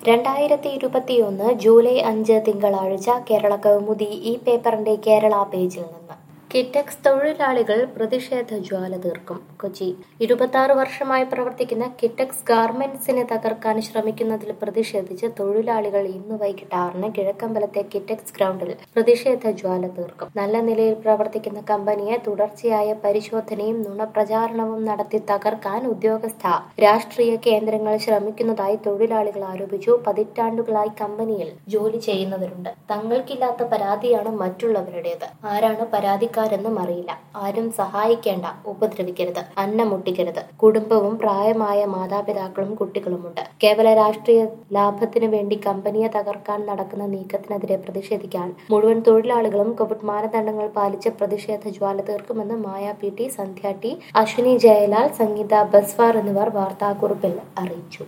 2021 July 5 തിങ്കളാഴ്ച കേരള കൗമുദി ഈ പേപ്പറിന്റെ കേരള പേജിൽ നിന്ന് കിറ്റക്സ് തൊഴിലാളികൾ പ്രതിഷേധ ജ്വാല തീർക്കും. കൊച്ചി 26 വർഷമായി പ്രവർത്തിക്കുന്ന കിറ്റക്സ് ഗാർമെന്റ്സിനെ തകർക്കാൻ ശ്രമിക്കുന്നതിൽ പ്രതിഷേധിച്ച് തൊഴിലാളികൾ ഇന്ന് വൈകിട്ട് 6-ന് കിഴക്കമ്പലത്തെ കിറ്റക്സ് ഗ്രൗണ്ടിൽ പ്രതിഷേധ ജ്വാല തീർക്കും. നല്ല നിലയിൽ പ്രവർത്തിക്കുന്ന കമ്പനിയെ തുടർച്ചയായ പരിശോധനയും നുണപ്രചാരണവും നടത്തി തകർക്കാൻ ഉദ്യോഗസ്ഥ രാഷ്ട്രീയ കേന്ദ്രങ്ങൾ ശ്രമിക്കുന്നതായി തൊഴിലാളികൾ ആരോപിച്ചു. പതിറ്റാണ്ടുകളായി കമ്പനിയിൽ ജോലി ചെയ്യുന്നവരുണ്ട്. തങ്ങൾക്കില്ലാത്ത പരാതിയാണ് മറ്റുള്ളവരുടേത്. ആരാണ് പരാതിക്കാരെന്നും അറിയില്ല. ആരും സഹായിക്കേണ്ട, ഉപദ്രവിക്കരുത്, അന്നം മുട്ടിക്കരുത്. കുടുംബവും പ്രായമായ മാതാപിതാക്കളും കുട്ടികളുമുണ്ട്. കേവല രാഷ്ട്രീയ ലാഭത്തിനു വേണ്ടി കമ്പനിയെ തകർക്കാൻ നടക്കുന്ന നീക്കത്തിനെതിരെ പ്രതിഷേധിക്കാൻ മുഴുവൻ തൊഴിലാളികളും കോവിഡ് മാനദണ്ഡങ്ങൾ പാലിച്ച് പ്രതിഷേധ ജ്വാല തീർക്കുമെന്ന് Maya P T, Sandhya T, Ashwini Jayalal, Sangeetha Baswar എന്നിവർ വാർത്താക്കുറിപ്പിൽ അറിയിച്ചു.